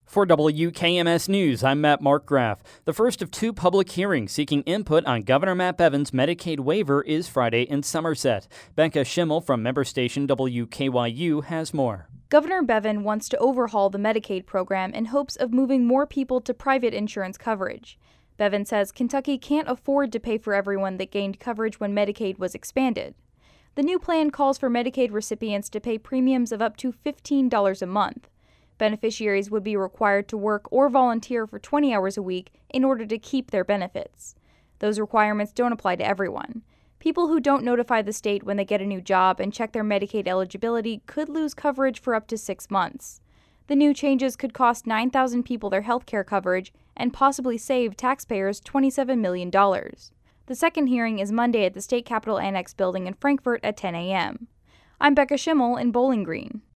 For WKMS News, I'm Matt Markgraf. The first of two public hearings seeking input on Governor Matt Bevin's Medicaid waiver is Friday in Somerset. Becca Schimmel from member station WKYU has more. Governor Bevin wants to overhaul the Medicaid program in hopes of moving more people to private insurance coverage. Bevin says Kentucky can't afford to pay for everyone that gained coverage when Medicaid was expanded. The new plan calls for Medicaid recipients to pay premiums of up to $15 a month. Beneficiaries would be required to work or volunteer for 20 hours a week in order to keep their benefits. Those requirements don't apply to everyone. People who don't notify the state when they get a new job and check their Medicaid eligibility could lose coverage for up to 6 months. The new changes could cost 9,000 people their health care coverage and possibly save taxpayers $27 million. The second hearing is Monday at the State Capitol Annex building in Frankfort at 10 a.m. I'm Becca Schimmel in Bowling Green.